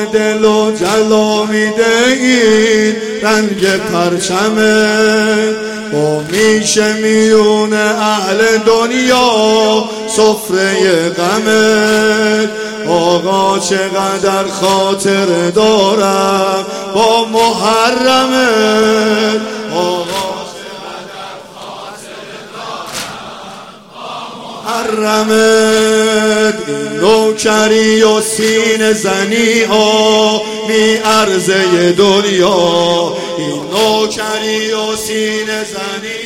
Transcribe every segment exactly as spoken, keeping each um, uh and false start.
دل و جلا میده این رنگ پرچمه با میشه میون اهل دنیا سفره غمه. آقا چقدر خاطر دارم با محرمه، آقا چقدر خاطر دارم با محرمه. این نوکری و سینه زنی ها می عرضه دنیا، این نوکری و سینه زنی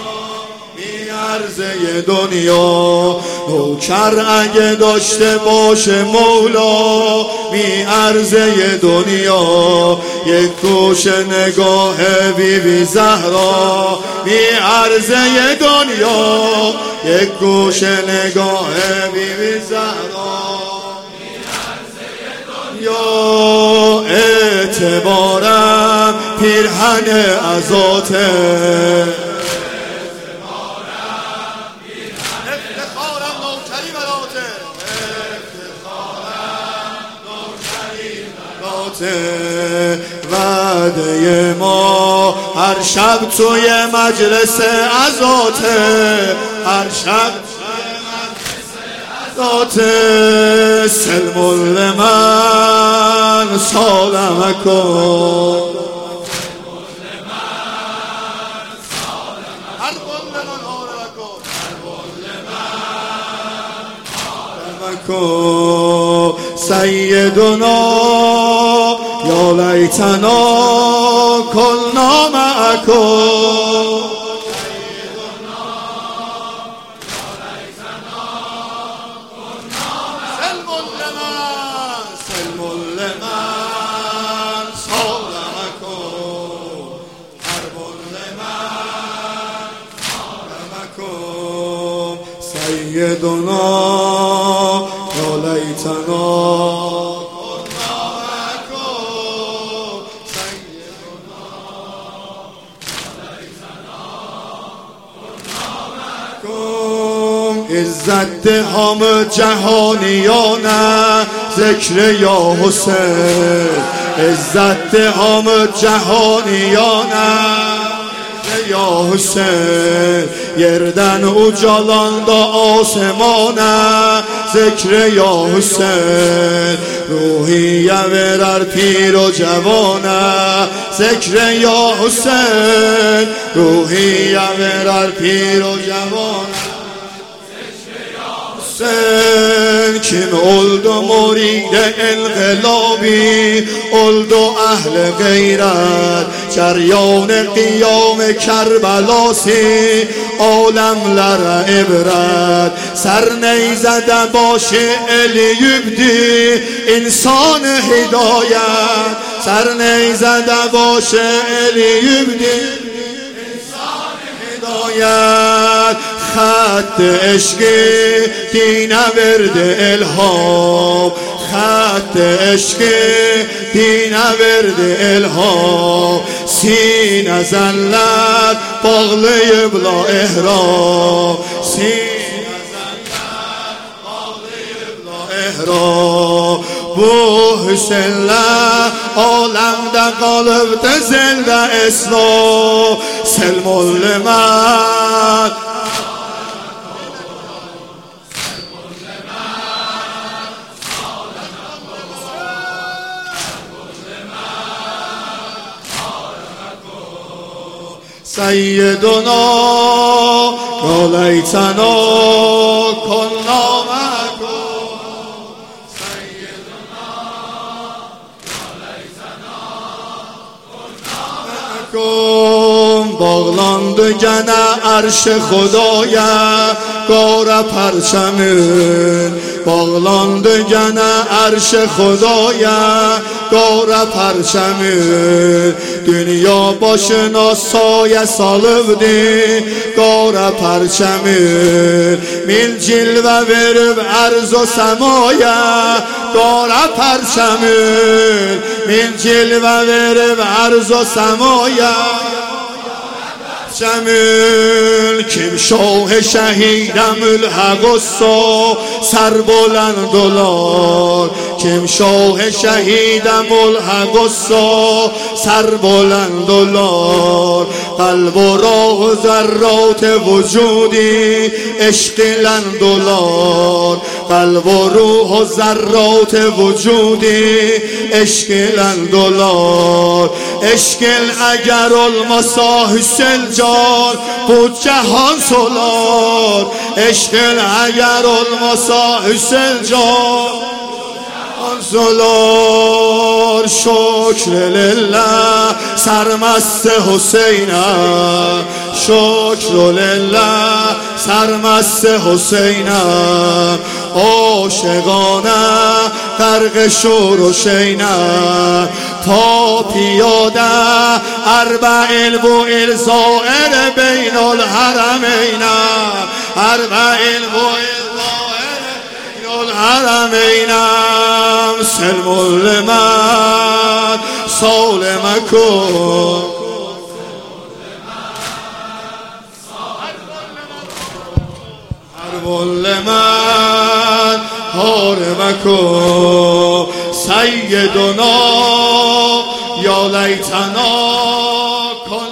عرضه دنیا. نوکر اگه داشته باشه مولا می عرضه دنیا. یک گوش نگاه بی بی زهرا می عرضه دنیا، یک گوش نگاه بی بی زهرا می عرضه دنیا. اعتبارم پیرهن عزاته، وعده ما هر شب توی مجلس عزاته، هر شب توی مجلس عزاته. سلم لمن سالمکم، سیدنا یا لیتنا کنا معکم. سلم لمن صالمکم، حرب لمن صالمکم. سیدنا یا لیتنا عزت هم جهانیانه ذکر یا حسین، عزت هم جهانیانه یا حسین. گردن او جالاند آسمانه ذکر یا حسین. روحیه ورر پیر و جوانه ذکر یا حسین. روحیه ورر پیر و جوانه کن اولد و مرید انقلابی، اولد و اهل غیرت جریان قیام کربلاسی عالم لر عبرت. سر نیزده باشه الیبدی انسان هدایت، سر نیزده باشه الیبدی انسان هدایت. خط عشقی دین ورد الهام، خط عشقی دین ورد الهام. سینه زلت باغله بلا احرام، سینه زلت باغله بلا احرام. بو حسین عالم ده قالب ده زنده اسلام. سلم لمن سیدنا یا لیتنا کنا معکم. سیدنا یا لیتنا کنا معکم. باغلاند گنه عرش خدایم گاره پرچمین، باغلاند گنه عرش خدایم گاره پرچمین. دنیا باشنا سایه سالبدی گاره پرچمین. میل جلوه ورب عرض و سمایه گاره پرچمین. میل جلوه ورب عرض و سمایه جمیل کیم شاه شهیدم الحق الصا سر بلند دلار کیم شاه شهیدم الحق الصا سر بلند دلار قلب و راه و ذرات وجودی عشق لندولار قلب و روح و ذرات وجودی عشق لندولار عشق اگر المساحس الجار بود جهان سولار عشق اگر المساحس الجار زلال شکر لله سرمست حسینم شکر لله سرمست حسینم عاشقانم غرق شور و شینم تا پیاده اربعین بوئیل زائر بین الحرمینم اربعین بوئیل الحرمینم سلم لمن سالمکم حرب لمن حارمکم سیدنا یا لیتنا